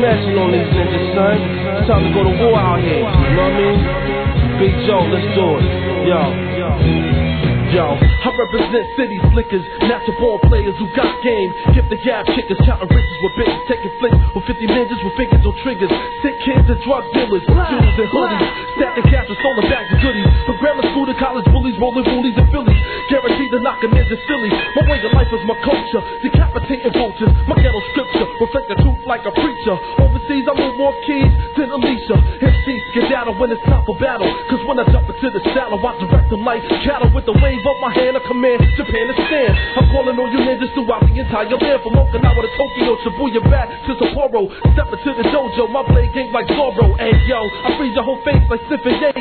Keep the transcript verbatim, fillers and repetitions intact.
smashing on these niggas, son. Time to go to war out here, you know what I mean? Big Joe, let's do it. Yo. Yo, I represent city slickers, natural born players who got game. Give the gab kickers, counting riches with bitches, taking flicks with fifty ninjas with fingers on triggers. Sick kids and drug dealers, jewels and hoodies, stacking cash with stolen bags of goodies. From grammar school to college bullies, rolling boolies and Phillies, guaranteed to knock a ninja silly. My way of life is my culture, decapitating vultures. My ghetto scripture reflect the truth like a preacher. Overseas, I move more keys than Alicia. M Cs skedaddle when it's time for battle, cause when I jump into the saddle, I direct them like cattle with the wave of my hand. I command Japan to stand. I'm calling all you ninjas throughout the entire land, from Okinawa to Tokyo, Shibuya back to Sapporo. Step into the dojo, my blade game like Zorro. Hey yo, I freeze your whole face like sniffing